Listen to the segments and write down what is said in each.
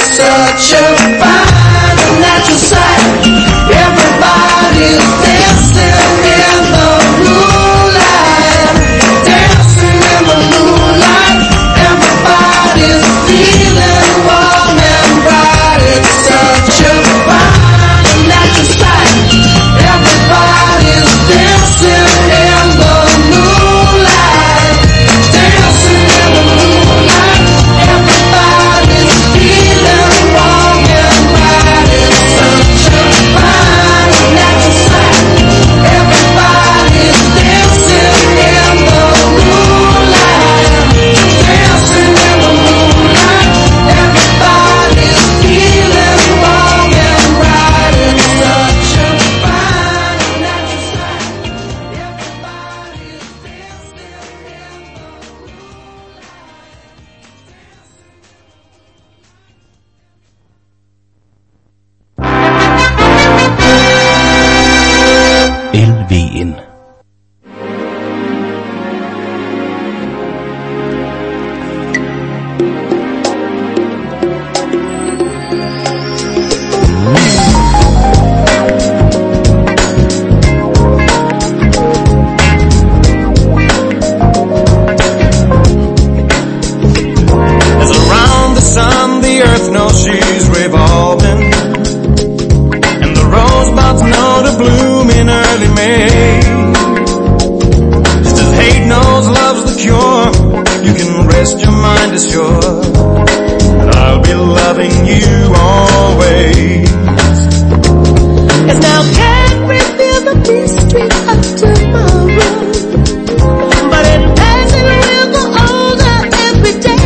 such a fine and natural sight. Everybody's dancing in the moonlight, dancing in the moonlight. Everybody's feeling warm and bright. It's such a fine and natural sight. Everybody's dancing in the moonlight, dancing in the moonlight. Everybody's feeling warm and bright. It's such a fine and natural sight. Everybody's dancing in the moonlight, dancing in the moonlight. Everybody's feeling warm and bright. It's such a fine and natural sight. Everybody's dancing in the LVN. As around the sun the earth knows she's revolving, and the rosebuds know to bloom in early May. Just as hate knows love's the cure, you can rest your mind assured that I'll be loving you always. Cause now can't reveal the mystery of tomorrow, but in passing we'll go older every day.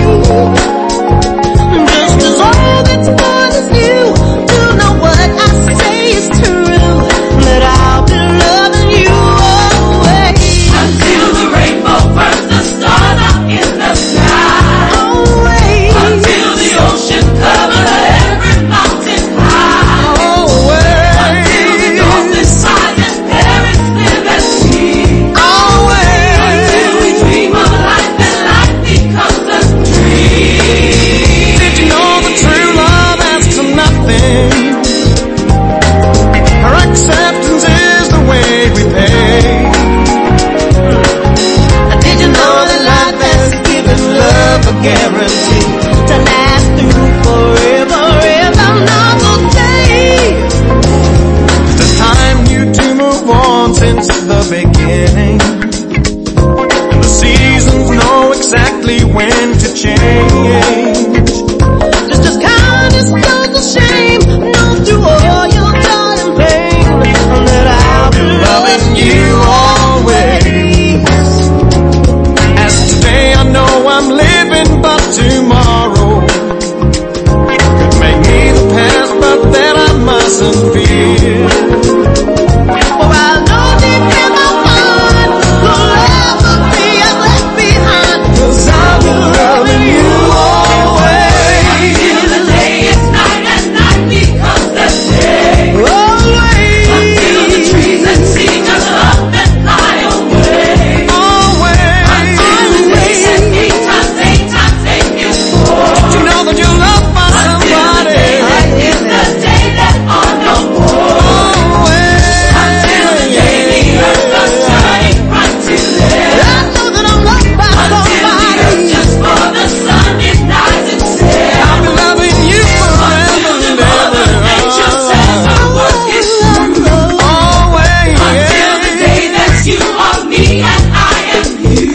Just as all that's born is new, to know what I say is true, that I'll be loving you always. Until the rainbow burns the stars out in the sky. Always. Until the ocean covers every mountain high. Until the golden silent parents live at sea. Until we dream of life and life becomes a dream. Did you know that true love asks for nothing? Her acceptance is the way we pay. Did you know that life has given love a guarantee to last through forever, ever, not the day? It's time you to move on since the beginning, and the seasons know exactly when to change. Just as kindness does the shame, know through all your joy and pain, that I'll be Loving you always. As today I know I'm living, but tomorrow could make me the past, but that I mustn't fear. For I know deep in my heart, the love of me I left behind, 'cause I'll be loving you always. Until the day is night and night becomes the day. Always. Until the trees and sea just up and fly away. Always. Until the day says 8 times 8 times 8 is 4. You know that you're loved by Until the somebody. day that is the day that are no more. Always. Until the day the earth does shining bright to live. I know that I'm loved by Until the earth somebody. just for the sun denies itself. I'll be loving you forever Until the and mother nature says ever. her work is through. Always. Until the day that you are me and I am you.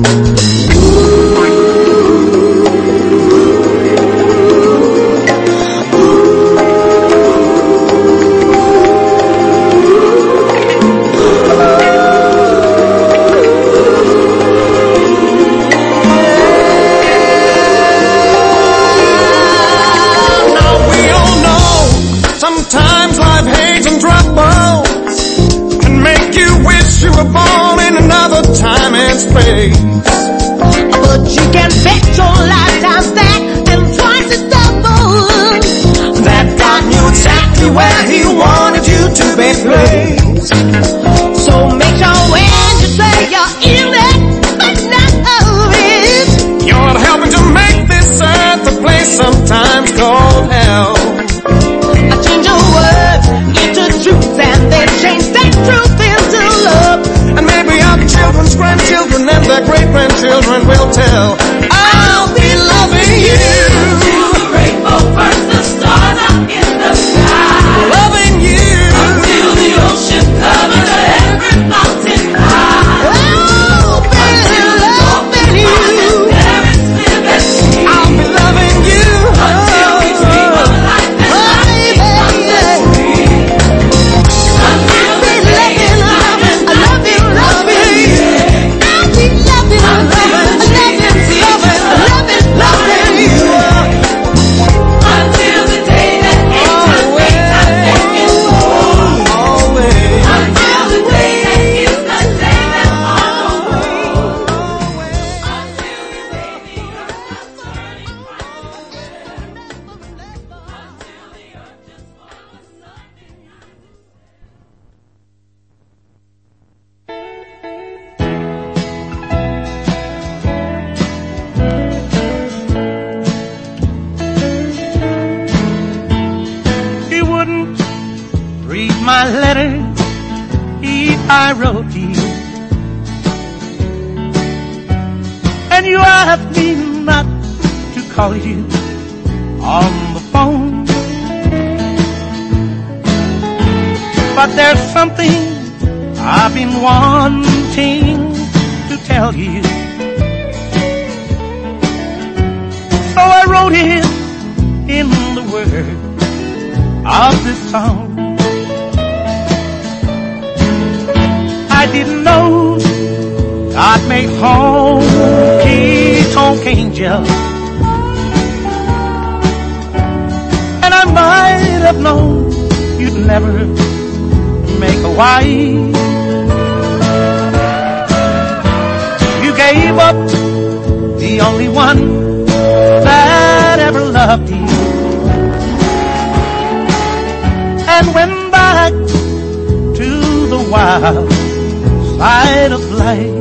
Now we all know sometimes life, hate and troubles can make you wish you were born in another time and space. But you can bet your lifetime back and twice as double. That God knew exactly where He wanted you to be placed. So make sure when you say you're in it, but not of it. You're helping to make this earth a place sometimes called won't help. I change your words into truth and then change that truth into love. And maybe our children's grandchildren and their great-grandchildren will tell. I'll be loving you. Till the rainbow burns the stars out in the sky. Loving you. Until the ocean covers every mountain high. Oh, baby, loving you. Parents live at sea. I'll be loving you. Until we dream of life and life becomes as free. Until the day is done and nothing remains. I'll be loving, loving you. Until the day that ends and makes us second born. Always. Until the day that is the day that all away. Until the day the earth stops turning from the Until the earth just follows nothing. He wouldn't read my letter if I wrote you. And you asked me not to call you on the phone. But there's something I've been wanting to tell you. So I wrote it in the words of this song. I didn't know God made honky-tonk angels, and I might have known you'd never make a wife. You gave up the only one that ever loved you, and went back to the wild side of life.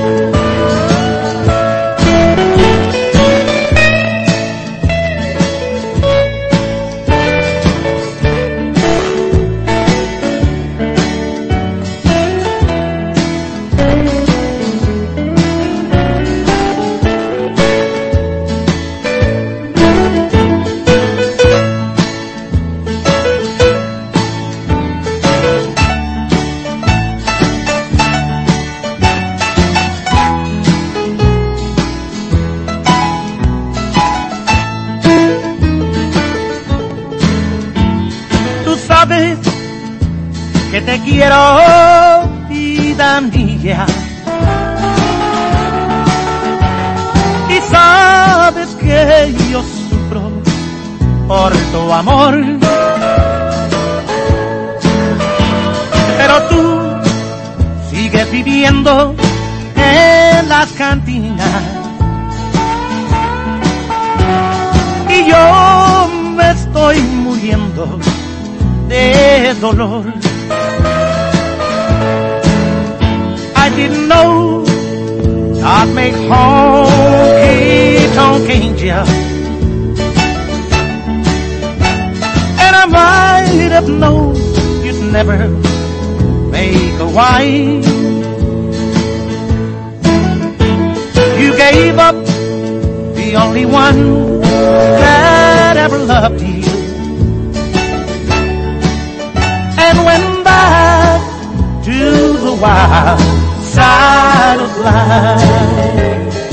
Que te quiero, vida mía, y sabes que yo sufro por tu amor, pero tú sigues viviendo en las cantinas y yo me estoy muriendo de dolor. I didn't know God made honky-tonk angels, and I might have known you'd never make a wife. You gave up the only one that ever loved you, and went back to the wild side of life.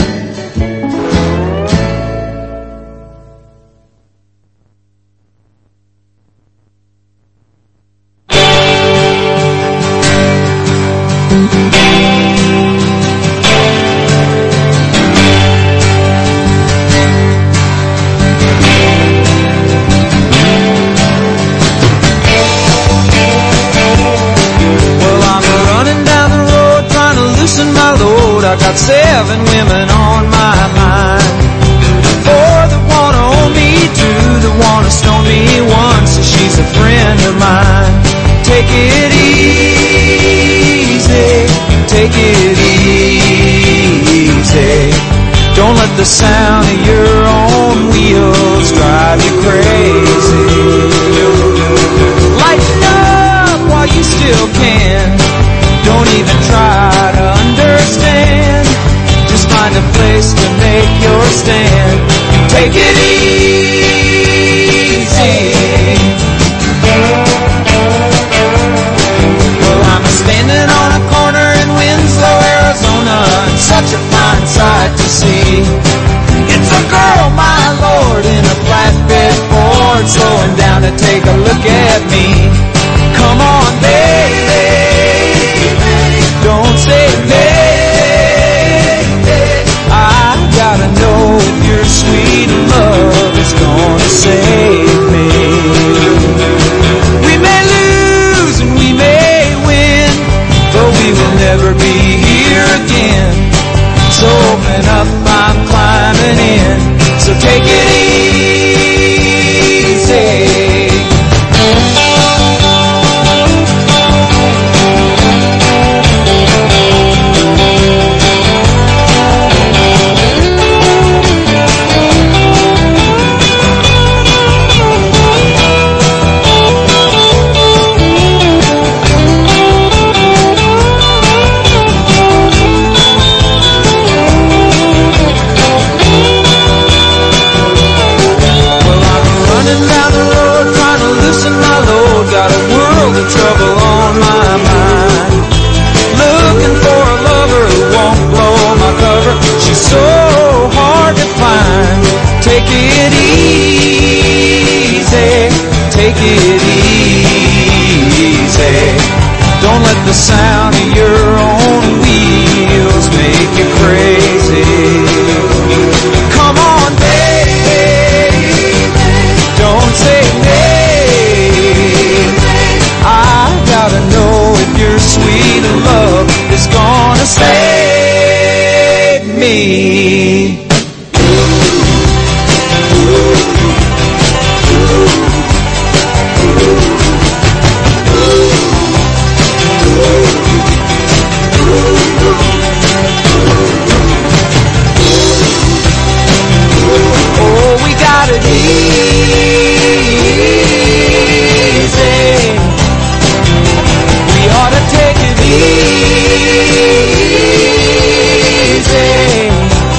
I got 7 women on my mind. 4 that wanna own me, 2 that wanna stone me, 1 says she's a friend of mine. Take it easy, take it easy. Don't let the sound of your own wheels drive you crazy. loosen my load, got a world of trouble on my mind. Looking for a lover who won't blow my cover. She's so hard to find. Take it easy, take it easy. Don't let the sound of your own wheels make you crazy. Come on, baby, don't say nay. I gotta know if your sweet love is gonna save me. Oh, we got it easy. We ought to take it easy.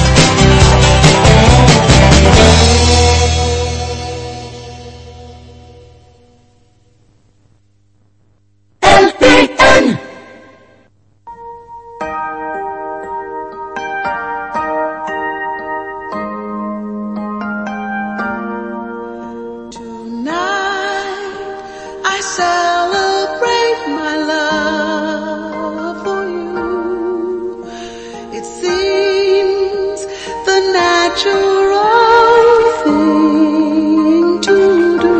LPN. Tonight I celebrate my love for you. It seems the natural thing to do.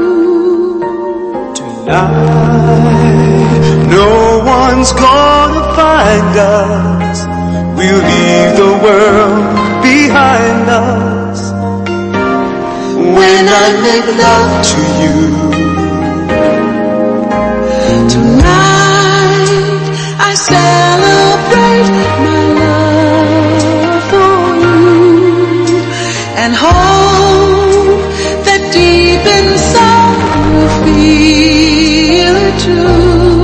Tonight, no one's gonna find us. We'll leave the world behind us. When I make love to you, Tonight I celebrate my love for you and hope that deep inside you feel it too.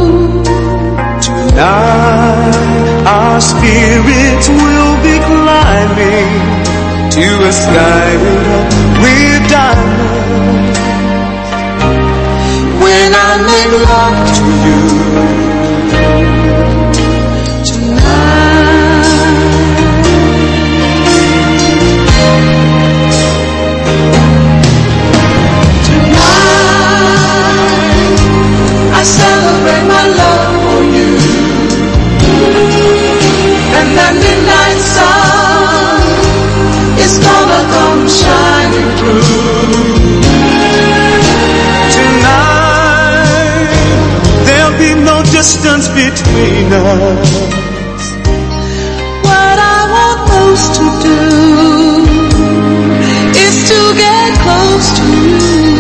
tonight our spirits will be climbing to a sky with diamonds. When I make love to you, I celebrate my love for you, and that midnight sun is gonna come shining through. tonight there'll be no distance between us. What I want most to do is to get close to you.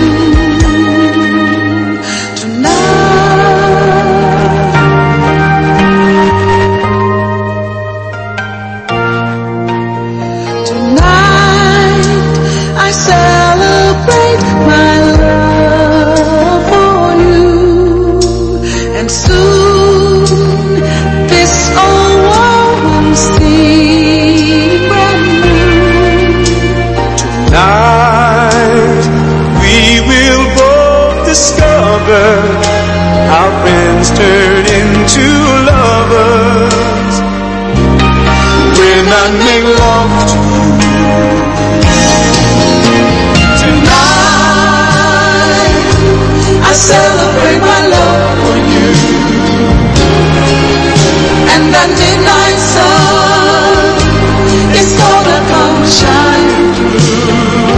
Our friends turn into lovers when I make love to you. Tonight I celebrate my love for you, and that midnight sun is gonna come shining through.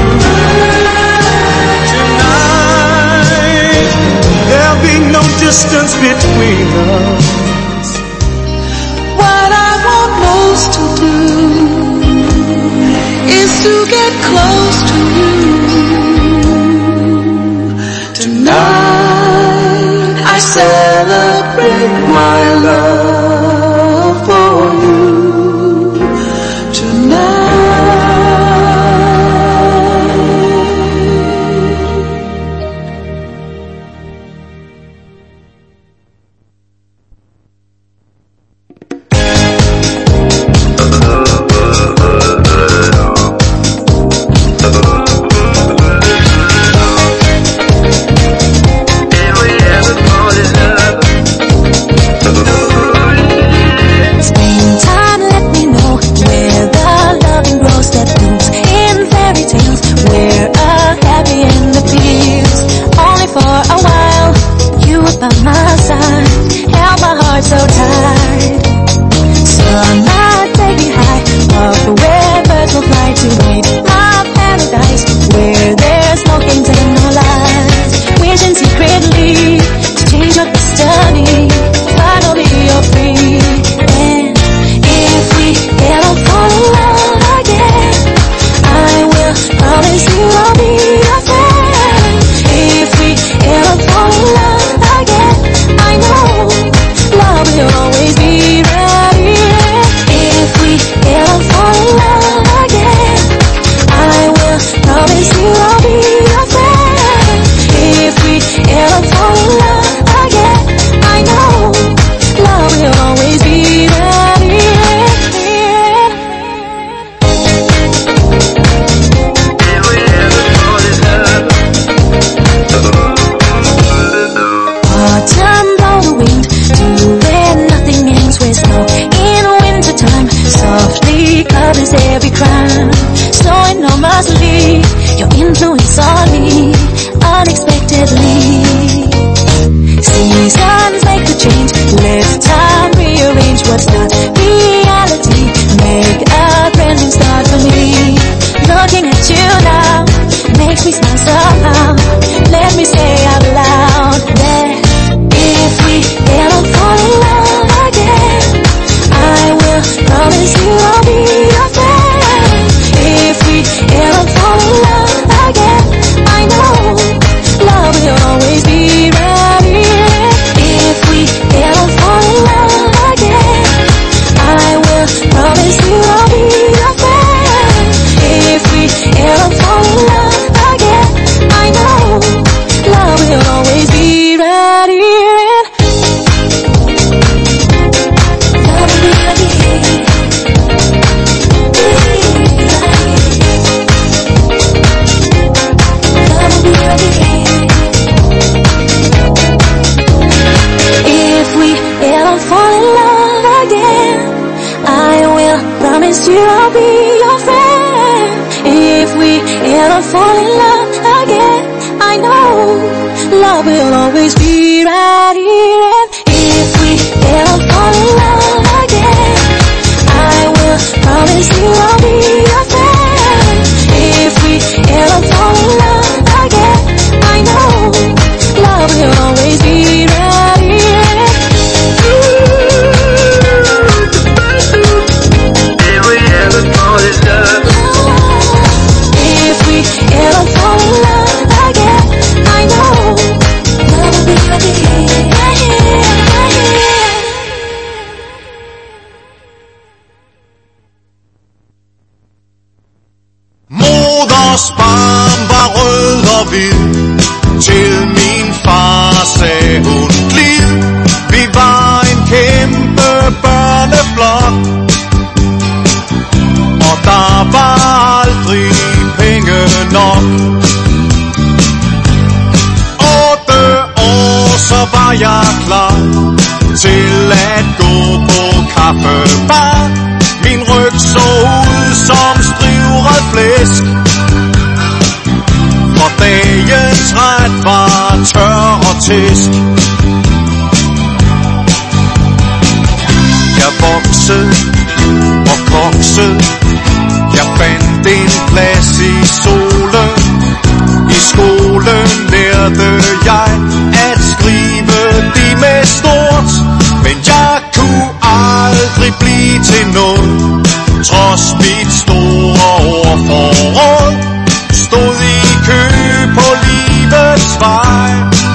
No distance between us. What I want most to do is to get close to you. Tonight I celebrate my love for you. fall in love again, I know love will always be right here. And if we ever fall in love again, I will promise you I'll be your friend. If we ever fall in love again, I know love will always be right here. If we ever fall in love, if we ever fall in love again, I know love will be right here, right here, right here. Moders barm var rød og hvid. Til min far sagde hun glid. Vi var en kæmpe børneflok, og der var aldrig penge nok. 8 år, så var jeg klar til at gå på kaffebar. Min ryg så ud som strivret flæsk, for dagens ret var tør og tæsk. Jeg voksede og koksede, jeg fandt en plads i solen. I skolen lærte jeg at skrive det med stort, men jeg kunne aldrig blive til noget. Trods mit store ordforråd stod i kø på livets vej,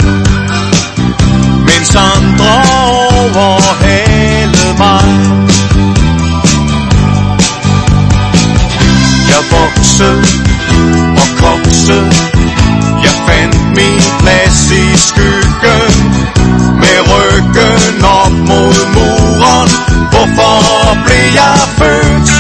mens andre overhalede mig. Jeg voksede og koksede, jeg fandt min plads i skyggen, med ryggen op mod muren. Hvorfor blev jeg født?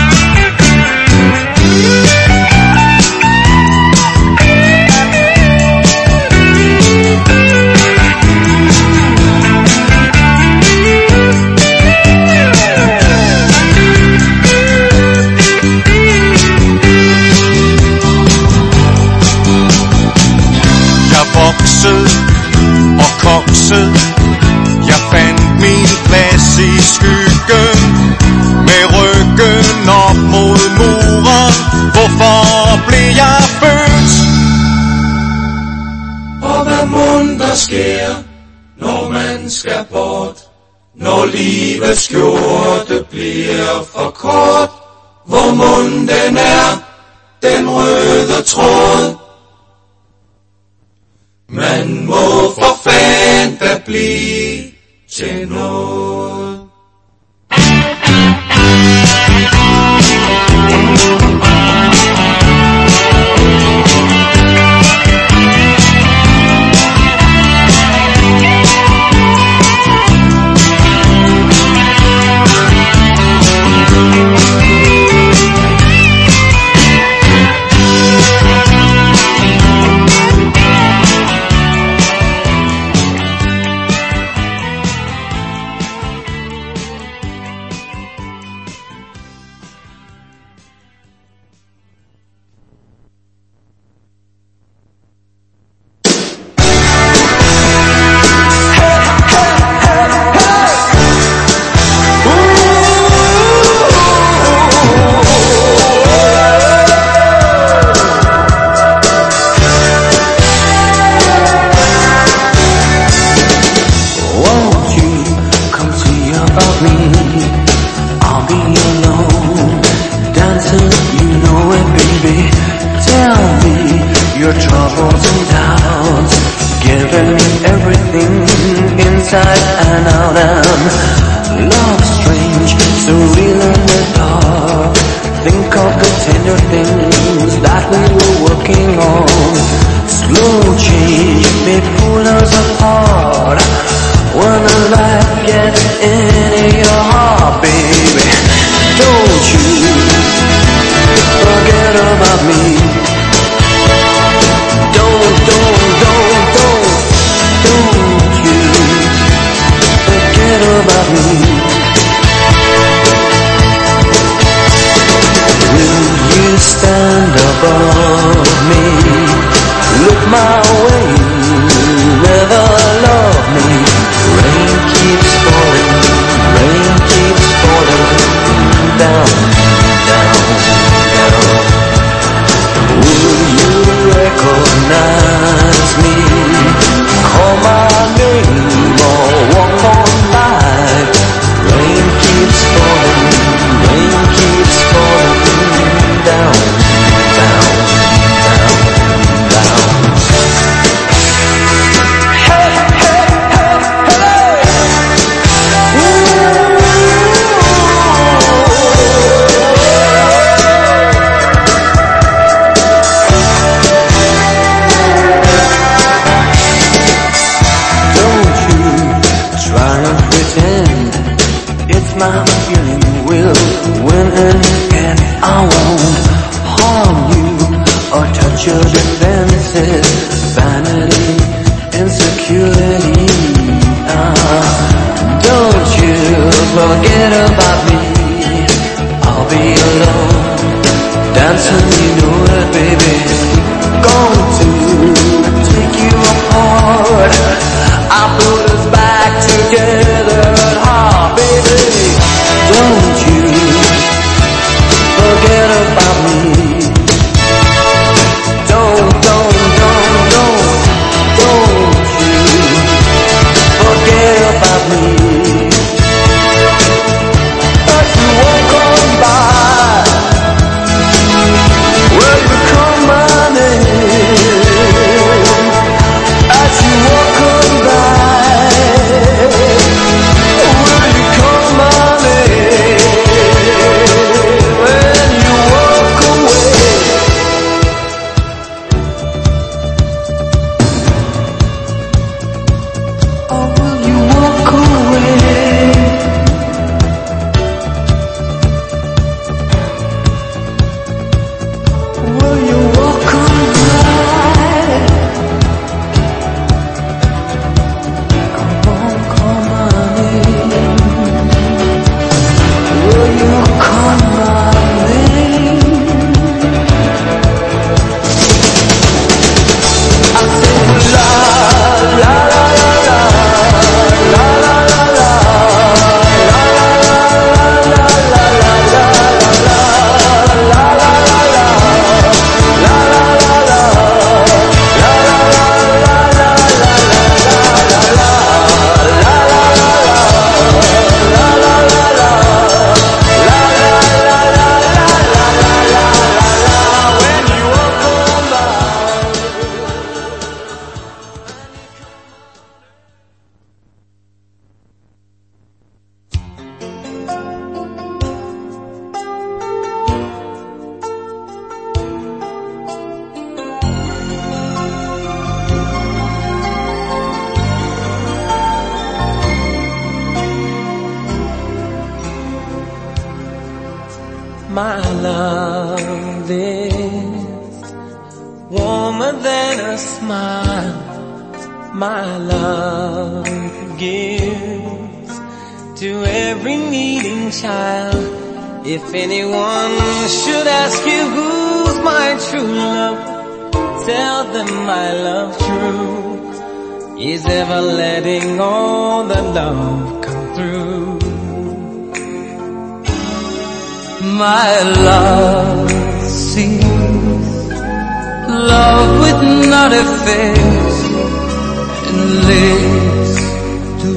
Jeg voksede og koksede, jeg fandt min plads i skyggen, med ryggen op mod muren. Hvorfor blev jeg født? Og hvad mon der sker, når man skal bort, når livets skjorte bliver for kort? Hvor mon den er, den røde tråd? Man må for fanden da blive til noget. Stand above me. insecurity. Don't you forget about me. I'll be alone, dancing, you know it, baby. Going to take you apart. I'll put us back together. Baby, don't you forget about me. Don't you forget about me. But you won't come by. Will you come running? As you won't come by. Will you come running? When you walk away. Oh, will you walk away? Will you walk away? Come on, come on in. Will you come on in? I say la la la la la la la la la My love is warmer than a smile. My love gives to every needing child. If anyone should ask you who's my true love, tell them my love true is ever letting all the love come through. My love sees love with not a face and lives to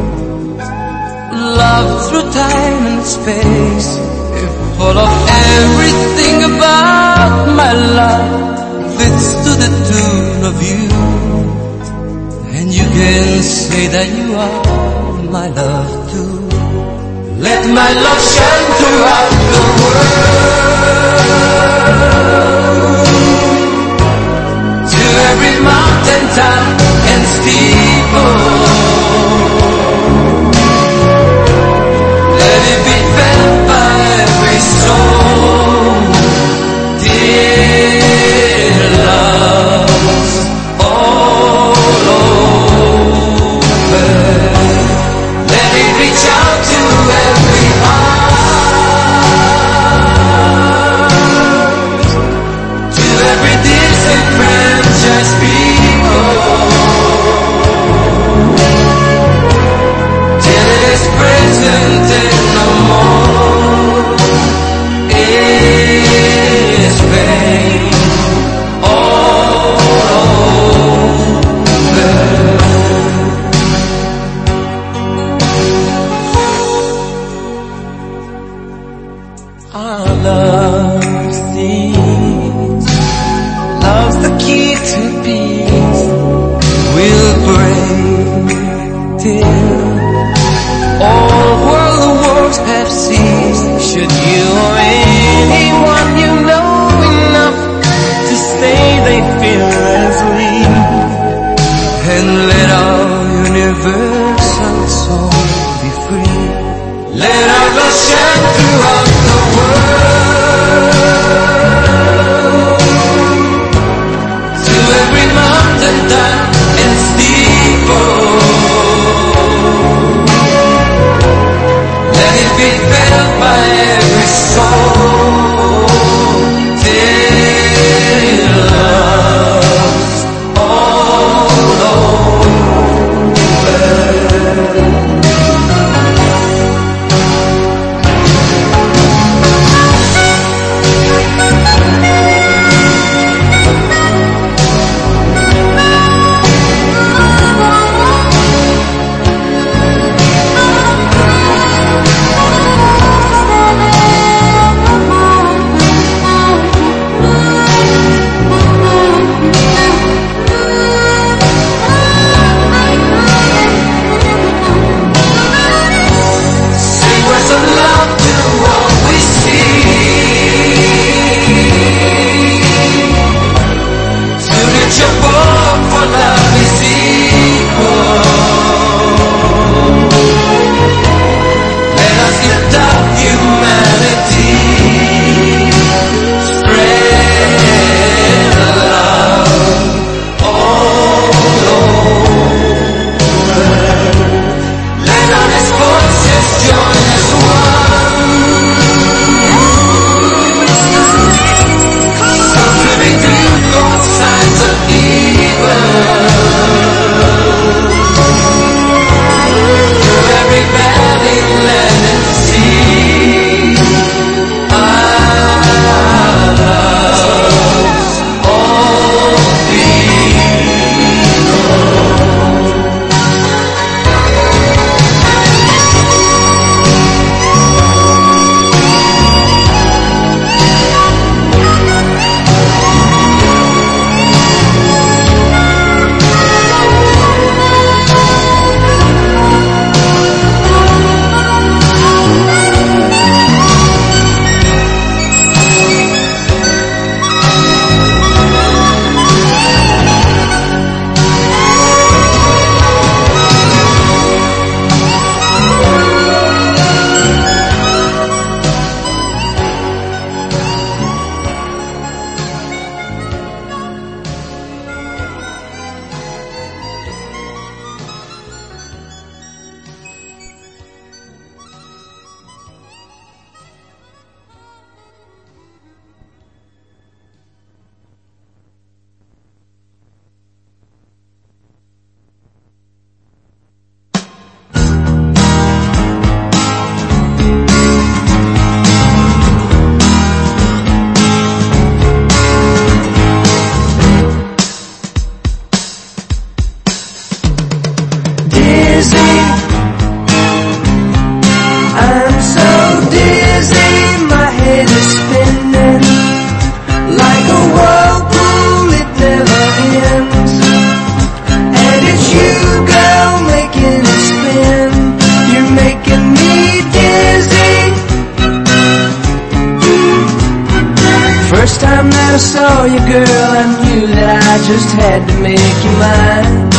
love through time and space. Full of everything about my love fits to the tune of you, and you can say that you are my love too. Let my love shine throughout the world, to every mountain top and steeple. Let it be felt by every soul. Dear love, all over. Let it reach out to every heart, to every disenfranchised people, till it is present and no more is pain all over. Our love sees, love's the key to peace. We'll break till all world wars have ceased. Should you or anyone you know enough to say they feel as we, and let our universal soul be free. Let our love shine throughout the world, to every mountain top and steep. just had to make you mine.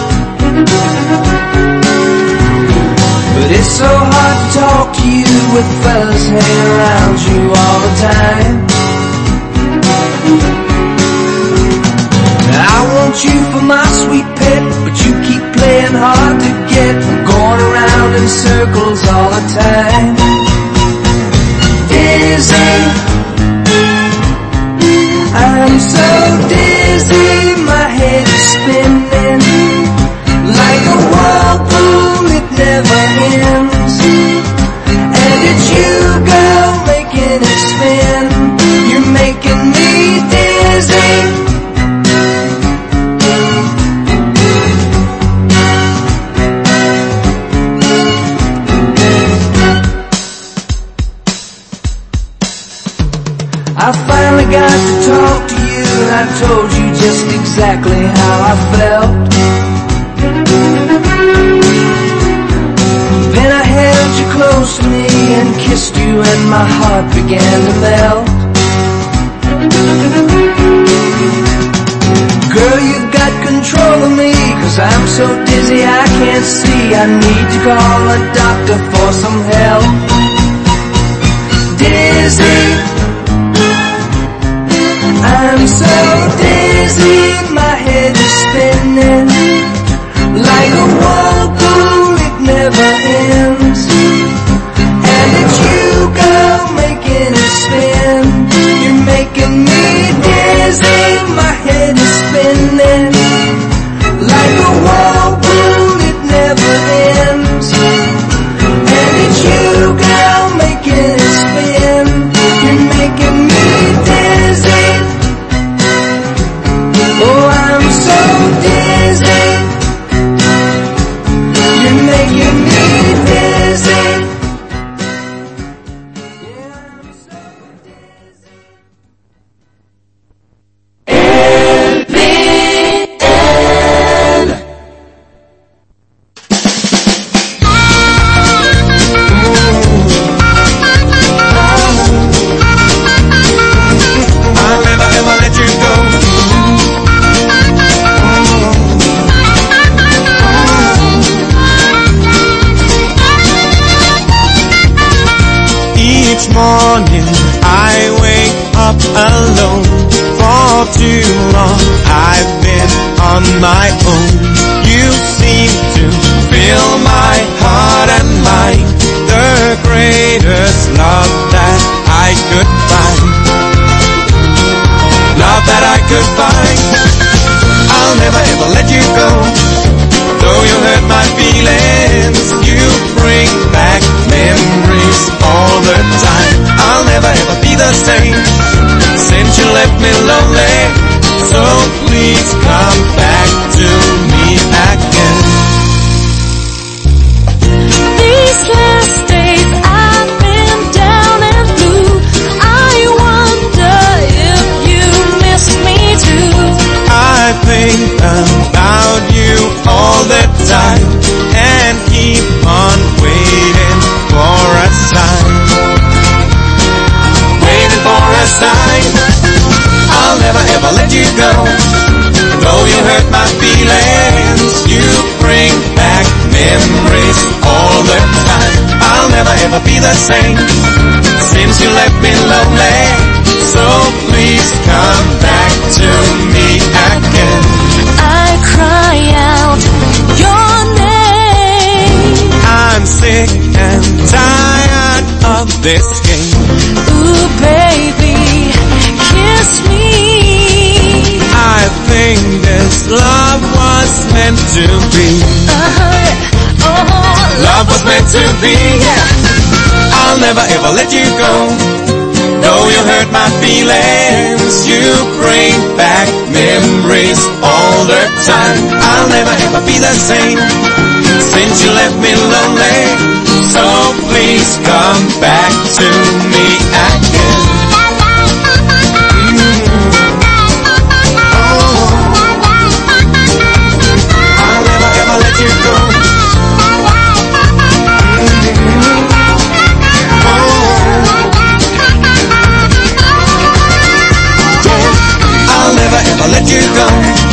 But it's so hard to talk to you with fellas hanging around you all the time. Now I want you for my sweet pet, but you keep playing hard to get. I'm going around in circles all the time. Dizzy, I'm so dizzy, my head is spinning like a whirlpool, it never ends. And it's you, girl, making it spin. You're making me dizzy. I finally got to talk to you, and I told you just exactly how I felt. Then I held you close to me and kissed you, and my heart began to melt. Girl, you've got control of me, 'cause I'm so dizzy I can't see. I need to call a doctor for some help. Dizzy, I'm so dizzy, my head is spinning like a whirlpool, it never ends. And it's you, girl, making it spin. You're making me dizzy, my head is spinning like a whirlpool, it never ends. And it's you, girl, making it spin. You're making me dizzy. Oh, I'm so dizzy. You're making me dizzy. Yeah, I'm so dizzy. I'll never ever let you go. Each morning I wake up alone. For too long I've been on my own. You seem to fill my heart and mind, the greatest love that I could find. Love that I could find. I'll never ever let you go. Though you hurt my feelings, you bring back memories all the time. I'll never ever be the same since you left me lonely. So please come back to me again. These last days I've been down and blue. I wonder if you miss me too. I think about you all the time and keep on waiting for a sign. Waiting for a sign. I'll never ever let you go. Though you hurt my feelings, you bring back memories all the time. I'll never ever be the same since you left me lonely. So please come back to me again. I cry out your name. I'm sick and tired of this game. Ooh, baby, kiss me. I think this love was meant to be. Love was meant to be, yeah. I'll never ever let you go. Though you hurt my feelings, you bring back memories all the time. I'll never ever be the same since you left me lonely. So please come back to me again. I'll never ever let you go. I'll never ever let you go.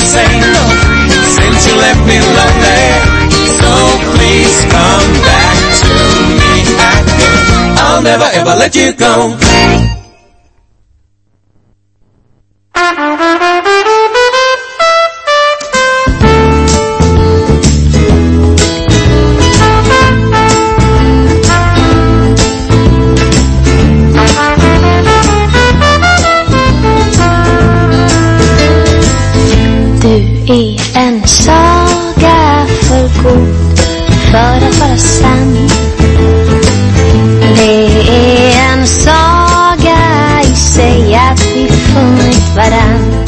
say no, since you left me lonely. So please come back to me again. I'll never ever let you go. I en saga för god för att vara sann. Det är en saga i sig att vi funnit varann.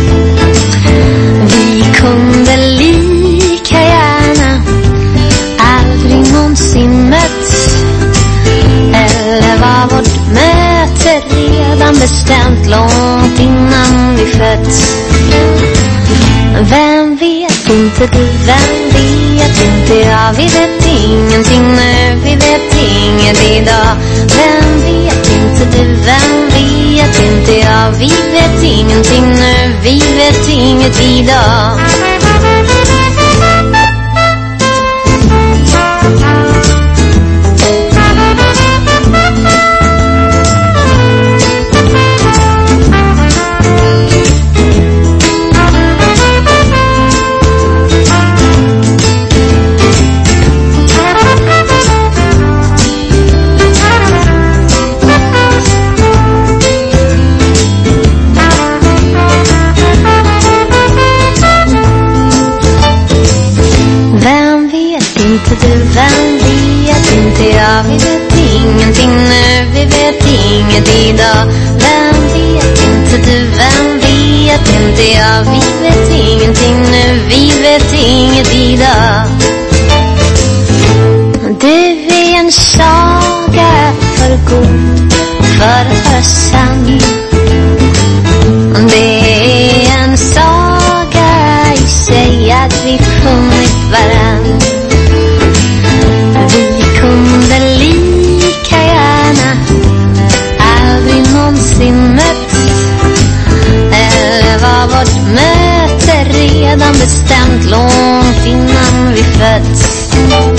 Vi kunde lika gärna aldrig någonsin mötts. Eller var vårt möte redan bestämt långt innan vi fötts. Vem vet inte du, vem vet inte jag. Vi vet ingenting nu, vi vet inget idag. Vem vet inte du, vem vet inte jag. Vi vet ingenting nu, vi vet inget idag. Vi vet ingenting nu, vi vet inget idag. Vem vet inte du, vem vet inte jag. Vi vet ingenting nu, vi vet inget idag. Du är en saga för god för att vara sann. Det är en saga i sig att vi funnit varann. Kunde lika gärna aldrig någonsin mötts. Eller var vårt möte redan bestämt långt innan vi fötts.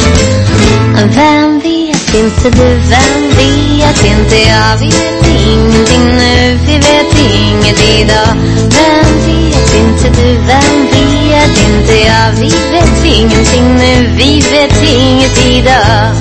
Vem vet inte du, vem vet inte jag. Vi vet ingenting nu, vi vet inget idag. Vem vet inte du, vem vet inte jag. Vi vet ingenting nu, vi vet inget idag.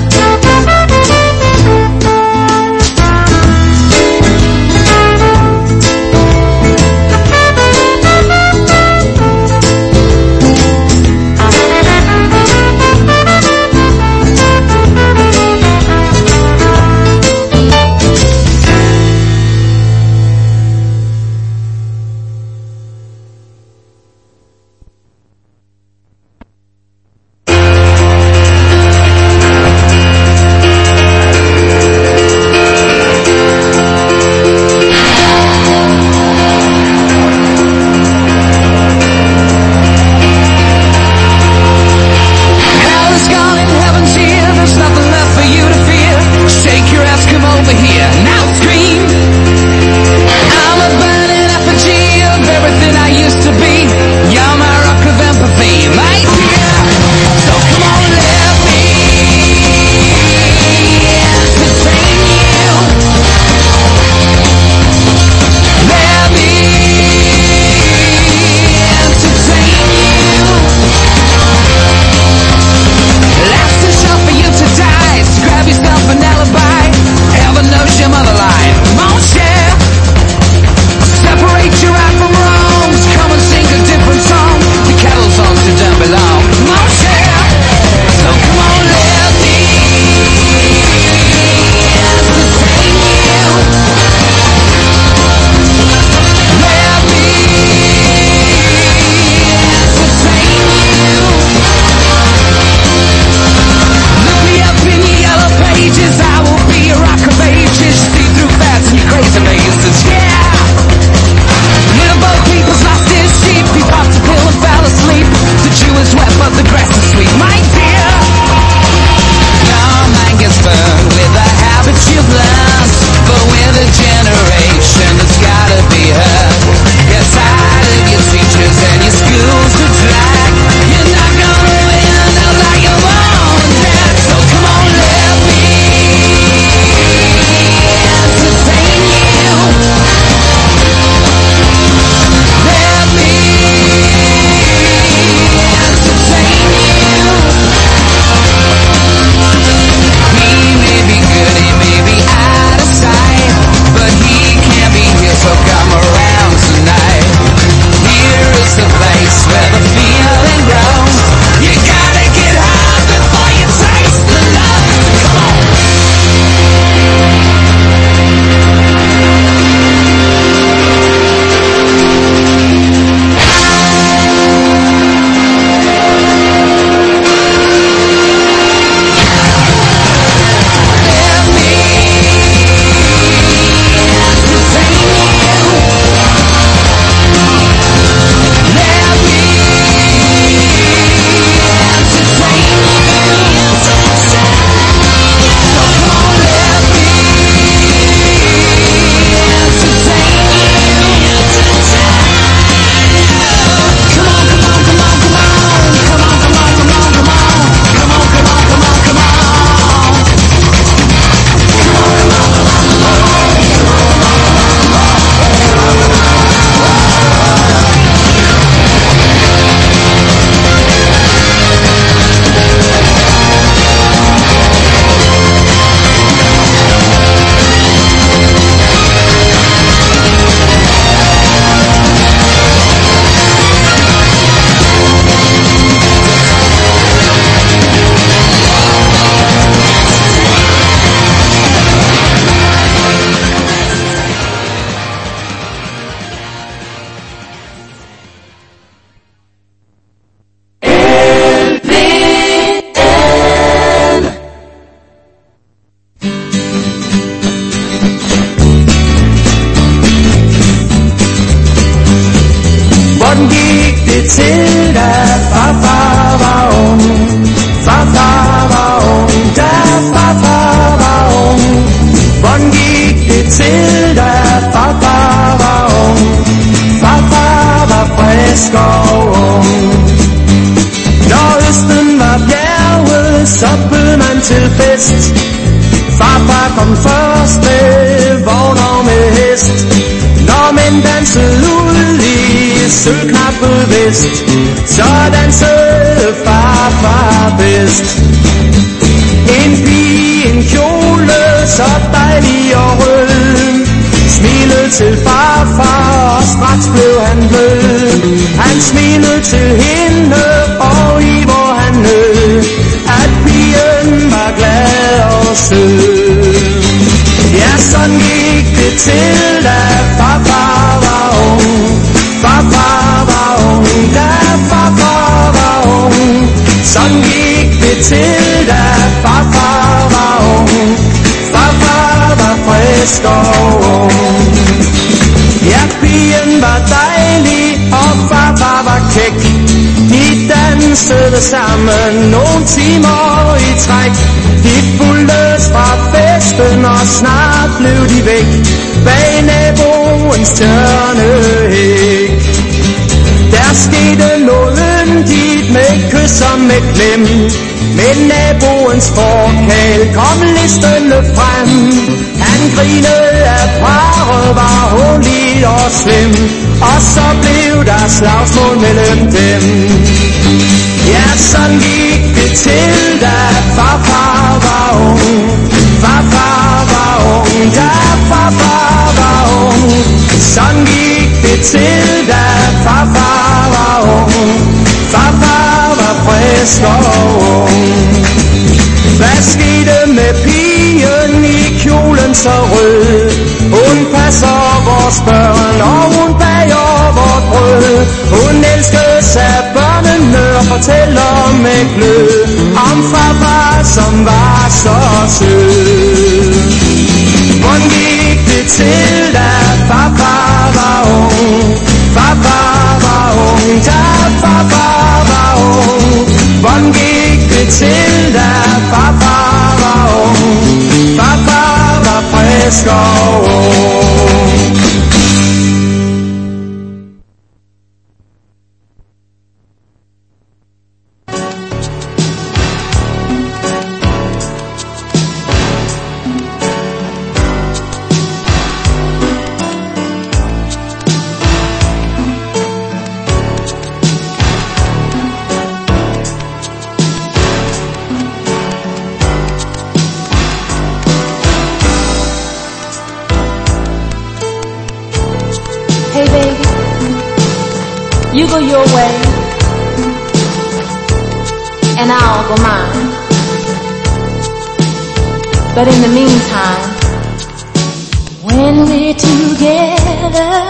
farfar var ung. Farfar var frisk og ung. Når østen var bjerget, så bød man til fest. Farfar kom først med vogn og med hest. Når mænd dansede ud i sølvknappet vest, så dansede farfar bedst. En pige, en kjole, så dejlig og rød, smilede til farfar, og straks blev han blød. Han smilede til hende, og i hvor han nød, at pigen var glad og sød. Ja, sådan gik det til, da farfar var ung. Farfar var ung, da farfar var ung. Sådan gik det til, da farfar var ung. Farfar var frisk og ung. Ja, pigen var dejlig, og farfar var kæk. De dansede sammen nogle timer i træk. De fulgtes fra festen, og snart blev de væk bag naboens tørnehæk. Der skete noget yndigt med kys og med klem. Men naboens forkæl kom listende frem. Han grinede af parret, var hånlig og slem. Og så blev der slagsmål mellem dem. Ja, sådan gik det til, da farfar var ung. Farfar var ung, da farfar var ung. Sådan gik det til, da farfar var ung. Farfar var frisk og ung. Hvad skete med pigen i kjolen så rød? Hun passer vores børn, og hun bager vort brød. Hun elskes af børnene og fortæller med glød om farfar, som var så sød. Hvordan gik det til, da farfar var ung? Farfar var ung, da farfar var ung. Hvordan gik det til, da farfar var ung? Farfar var frisk og ung. You go your way, and I'll go mine. But in the meantime, when we're together,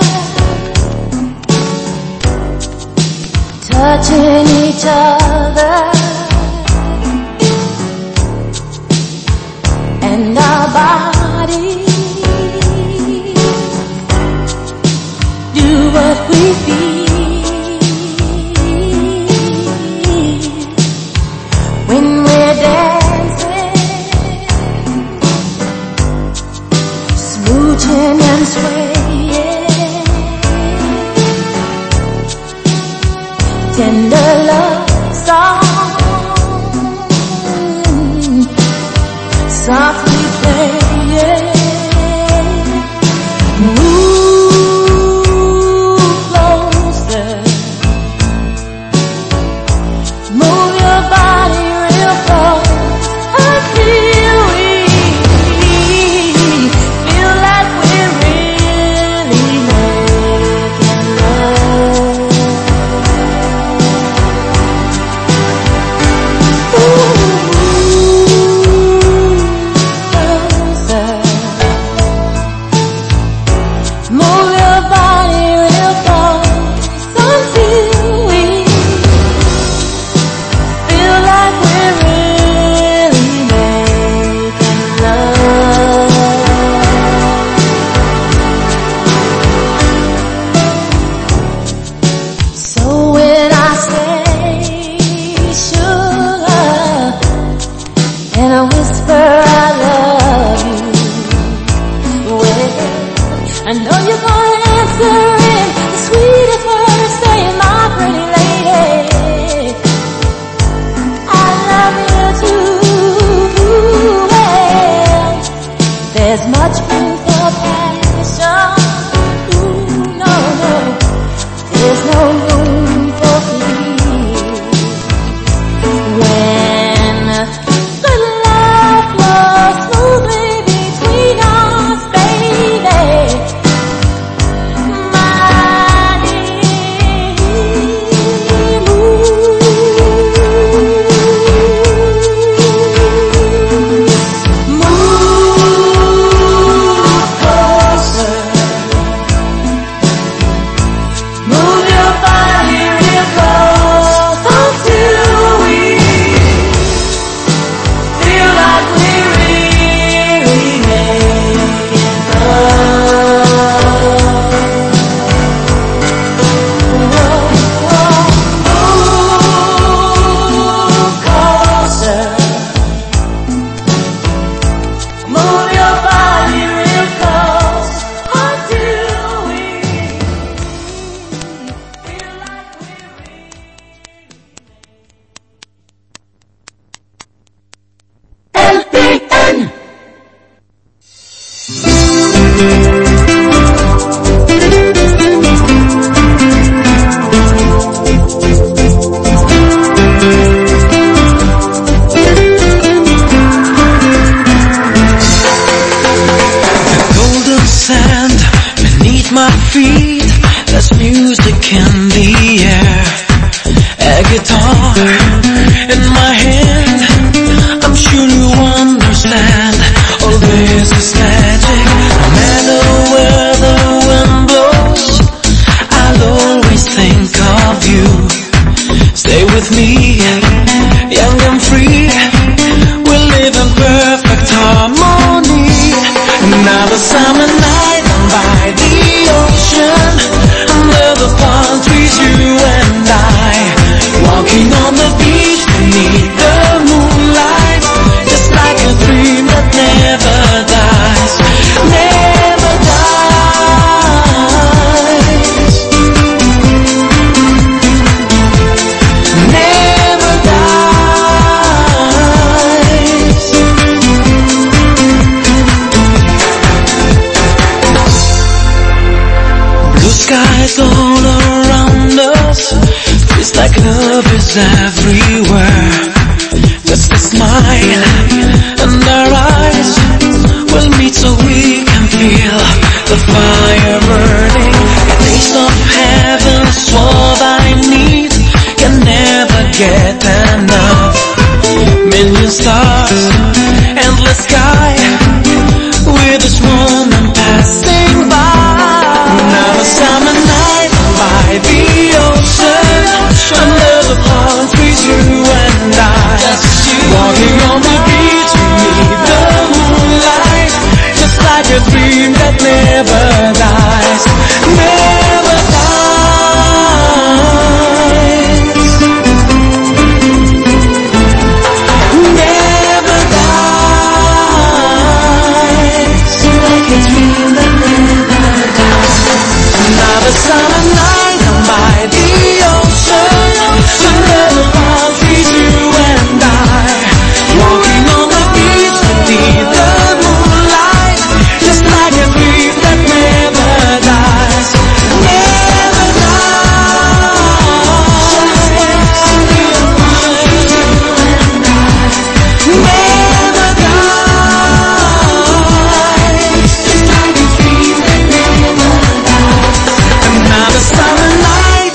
touching each other, and our bodies do what we feel. When we're dancing, smooching and swaying, tender love song, softly playing. Move closer, move your body real close until we feel like we're in I know you're gonna answer in the sweetest words, saying, my pretty lady, I love you too. Well, there's much room for passion. Ooh, no, there's no room for fear. When the love flows smoothly between us, baby, my dear, move closer, move your body real close until we feel like we're really making love. Move closer, move your body real close until we feel like we're really. LPN. Golden sand beneath my feet. There's music in the air. A guitar in my hand. I'm sure you understand. All this is magic. No matter where the wind blows, I'll always think of you. Stay with me, young and free. We live in perfect harmony. Another summer night by the ocean, under the palm trees, you and I, walking on the beach beneath the moonlight, just like a dream that never dies, never dies, never dies. Blue skies all around us, feels like love is everywhere. Just a smile and our eyes will meet so we can feel the fire burning. A taste of heaven's what I need, can never get enough. Million stars, endless sky, with this moment passing by. Another summer night by the ocean, under the palm trees, you and I, walking on the beach beneath the moonlight, just like a dream that never dies, never dies, never dies, like a dream that never dies. Another summer night by the ocean, under the palm trees, you and I, walking on the beach beneath the moonlight, just like a dream that never dies, never dies, just like a dream that never dies. Another summer night.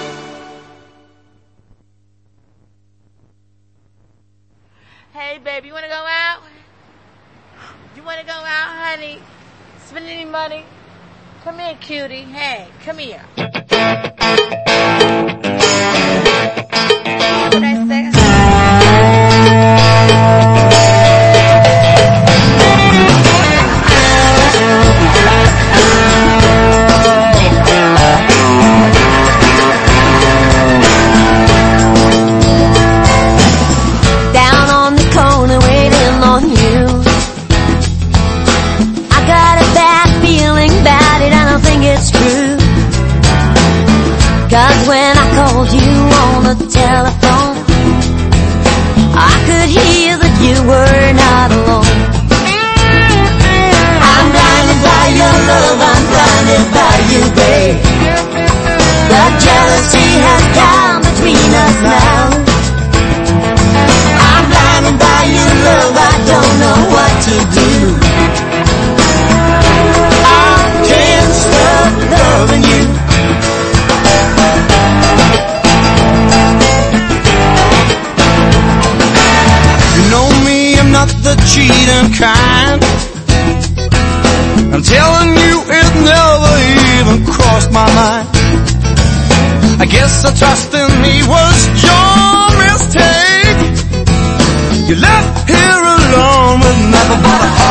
Hey, baby, you wanna go out? You wanna go out, honey? Spend any money? Come here, cutie. Hey, come here. What I say? Down on the corner waiting on you. I got a bad feeling that it called you on the telephone, I could hear that you were not alone. I'm blinded by your love, I'm blinded by you, babe. The jealousy has come between us now. I'm blinded by your love, I don't know what to do. I can't stop loving you. You know me, I'm not the cheating kind. I'm telling you, it never even crossed my mind. I guess the trust in me was your mistake. You left here alone with nothing but a